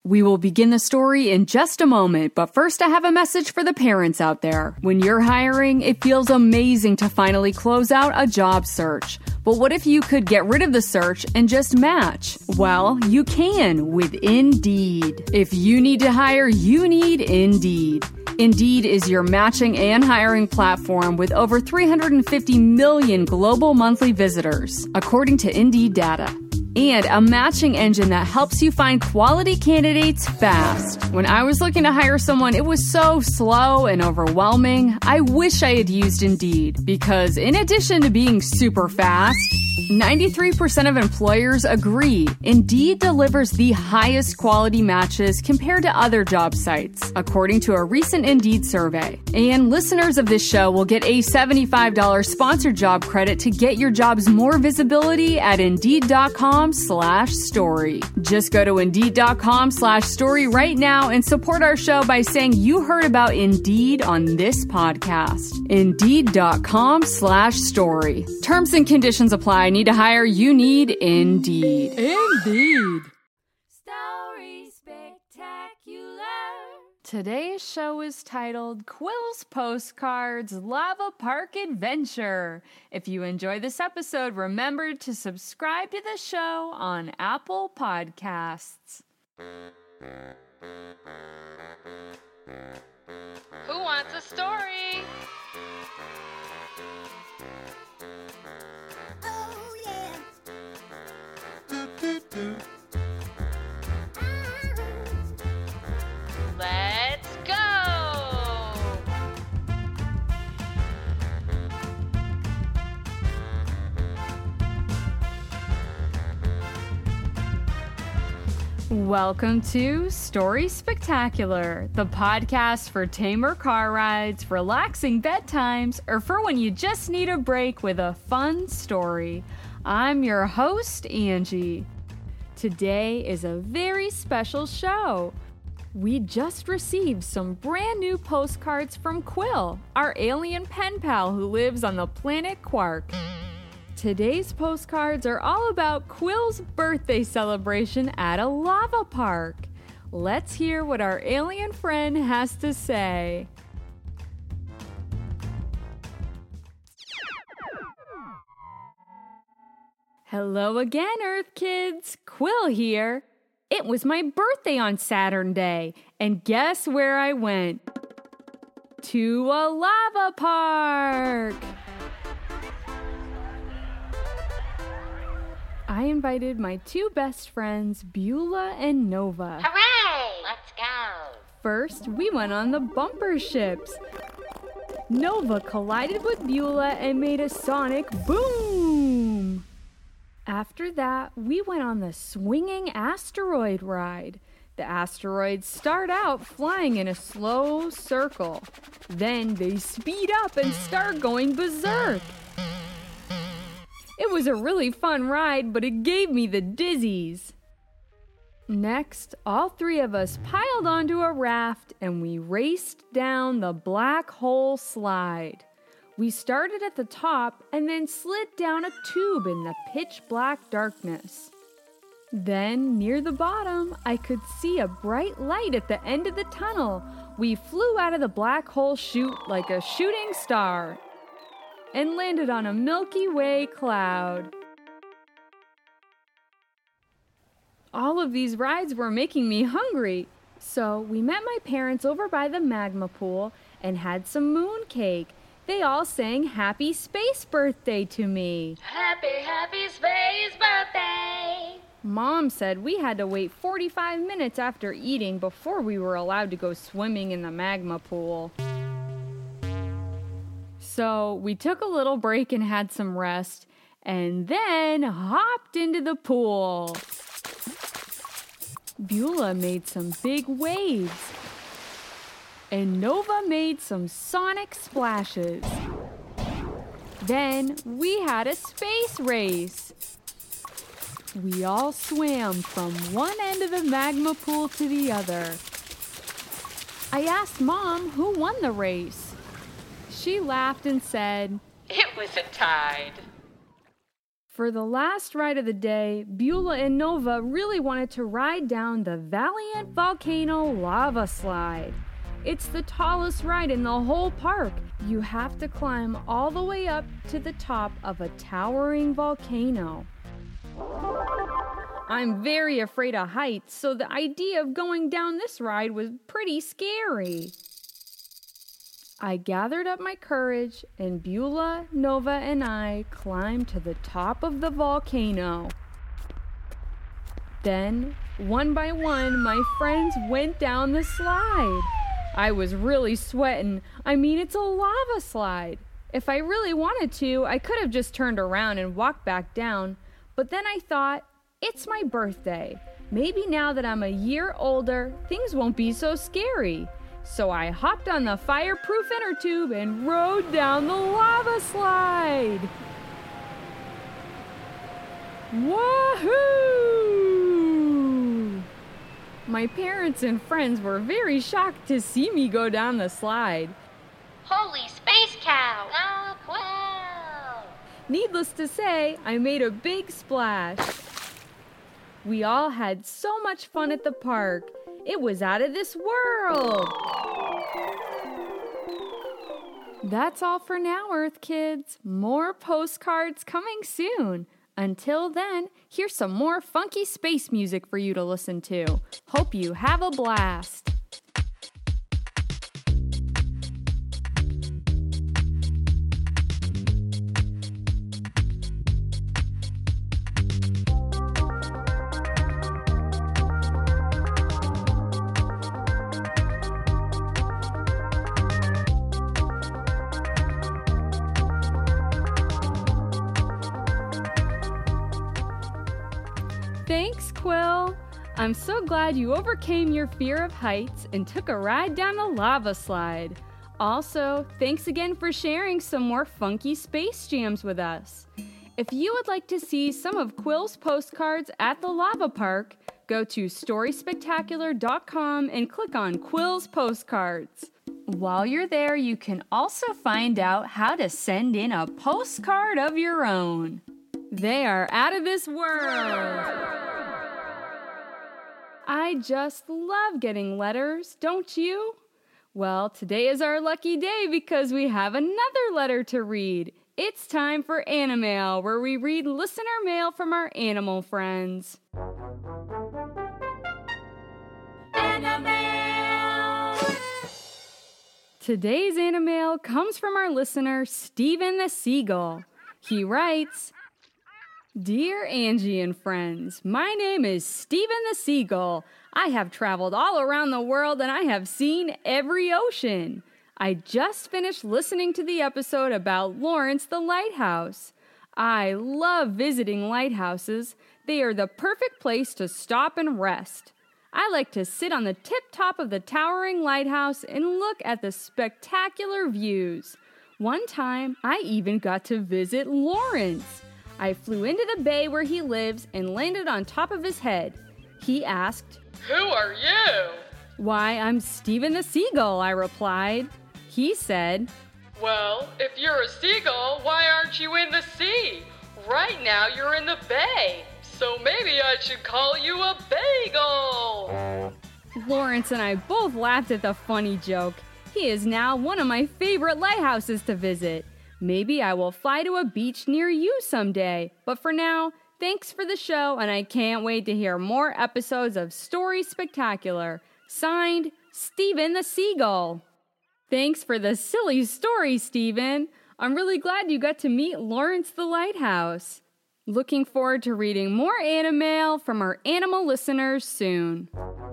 We will begin the story in just a moment, but first I have a message for the parents out there. When you're hiring, it feels amazing to finally close out a job search. But what if you could get rid of the search and just match? Well, you can with Indeed. If you need to hire, you need Indeed. Indeed is your matching and hiring platform with over 350 million global monthly visitors, according to Indeed data. And a matching engine that helps you find quality candidates fast. When I was looking to hire someone, it was so slow and overwhelming. I wish I had used Indeed because in addition to being super fast, 93% of employers agree Indeed delivers the highest quality matches compared to other job sites, according to a recent Indeed survey. And listeners of this show will get a $75 sponsored job credit to get your jobs more visibility at Indeed.com/story. Just go to Indeed.com/story right now and support our show by saying you heard about Indeed on this podcast. Indeed.com/story. Terms and conditions apply. Need to hire? You need Indeed. Indeed. Story Spectacular. Today's show is titled Quill's Postcards Lava Park Adventure. If you enjoy this episode, remember to subscribe to the show on Apple Podcasts. Who wants a story? Oh yeah. Let's go! Welcome to Story Spectacular, the podcast for tamer car rides, relaxing bedtimes, or for when you just need a break with a fun story. I'm your host, Angie. Today is a very special show. We just received some brand new postcards from Quill, our alien pen pal who lives on the planet Quark. Today's postcards are all about Quill's birthday celebration at a lava park. Let's hear what our alien friend has to say. Hello again, Earth Kids. Quill here. It was my birthday on Saturn Day, and guess where I went? To a lava park! I invited my two best friends, Beulah and Nova. Hooray! Let's go! First, we went on the bumper ships. Nova collided with Beulah and made a sonic boom! After that, we went on the swinging asteroid ride. The asteroids start out flying in a slow circle. Then they speed up and start going berserk. It was a really fun ride, but it gave me the dizzies. Next, all three of us piled onto a raft and we raced down the black hole slide. We started at the top and then slid down a tube in the pitch black darkness. Then, near the bottom, I could see a bright light at the end of the tunnel. We flew out of the black hole chute like a shooting star and landed on a Milky Way cloud. All of these rides were making me hungry, so we met my parents over by the magma pool and had some moon cake. They all sang Happy Space Birthday to me. Happy, happy space birthday! Mom said we had to wait 45 minutes after eating before we were allowed to go swimming in the magma pool. So we took a little break and had some rest, and then hopped into the pool. Beulah made some big waves, and Nova made some sonic splashes. Then we had a space race. We all swam from one end of the magma pool to the other. I asked Mom who won the race. She laughed and said, It was a tide. For the last ride of the day, Beulah and Nova really wanted to ride down the Valiant Volcano Lava Slide. It's the tallest ride in the whole park. You have to climb all the way up to the top of a towering volcano. I'm very afraid of heights, so the idea of going down this ride was pretty scary. I gathered up my courage, and Beulah, Nova, and I climbed to the top of the volcano. Then, one by one, my friends went down the slide. I was really sweating. I mean, it's a lava slide. If I really wanted to, I could have just turned around and walked back down. But then I thought, it's my birthday. Maybe now that I'm a year older, things won't be so scary. So I hopped on the fireproof inner tube and rode down the lava slide. Woohoo! My parents and friends were very shocked to see me go down the slide. Holy space cow! Oh, wow! Needless to say, I made a big splash. We all had so much fun at the park. It was out of this world. That's all for now, Earth Kids. More postcards coming soon. Until then, here's some more funky space music for you to listen to. Hope you have a blast. Thanks, Quill. I'm so glad you overcame your fear of heights and took a ride down the lava slide. Also, thanks again for sharing some more funky space jams with us. If you would like to see some of Quill's postcards at the lava park, go to StorySpectacular.com and click on Quill's postcards. While you're there, you can also find out how to send in a postcard of your own. They are out of this world. I just love getting letters, don't you? Well, today is our lucky day because we have another letter to read. It's time for Animail, where we read listener mail from our animal friends. Animail! Today's Animail comes from our listener, Stephen the Seagull. He writes, Dear Angie and friends, my name is Stephen the Seagull. I have traveled all around the world and I have seen every ocean. I just finished listening to the episode about Lawrence the Lighthouse. I love visiting lighthouses. They are the perfect place to stop and rest. I like to sit on the tip-top of the towering lighthouse and look at the spectacular views. One time, I even got to visit Lawrence. I flew into the bay where he lives and landed on top of his head. He asked, Who are you? Why, I'm Stephen the Seagull, I replied. He said, Well, if you're a seagull, why aren't you in the sea? Right now you're in the bay, so maybe I should call you a bagel. Lawrence and I both laughed at the funny joke. He is now one of my favorite lighthouses to visit. Maybe I will fly to a beach near you someday. But for now, thanks for the show, and I can't wait to hear more episodes of Story Spectacular. Signed, Stephen the Seagull. Thanks for the silly story, Stephen. I'm really glad you got to meet Lawrence the Lighthouse. Looking forward to reading more Animail from our animal listeners soon.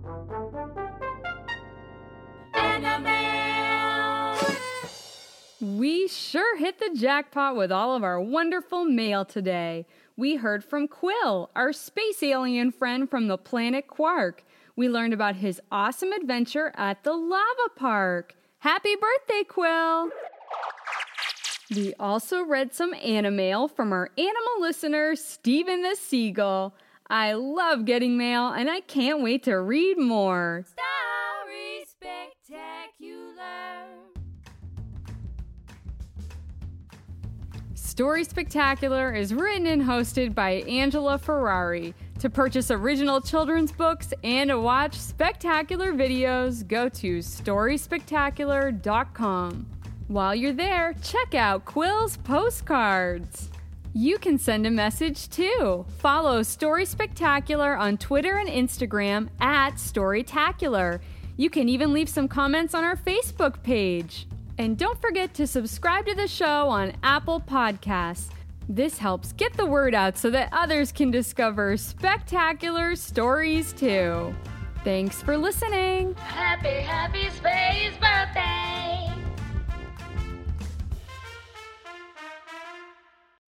We sure hit the jackpot with all of our wonderful mail today. We heard from Quill, our space alien friend from the planet Quark. We learned about his awesome adventure at the lava park. Happy birthday, Quill! We also read some Animail from our animal listener, Stephen the Seagull. I love getting mail, and I can't wait to read more. Story Spectacular. Story Spectacular is written and hosted by Angela Ferrari. To purchase original children's books and to watch spectacular videos, go to StorySpectacular.com. While you're there, check out Quill's postcards. You can send a message too. Follow Story Spectacular on Twitter and Instagram at Storytacular. You can even leave some comments on our Facebook page. And don't forget to subscribe to the show on Apple Podcasts. This helps get the word out so that others can discover spectacular stories too. Thanks for listening. Happy, happy space birthday!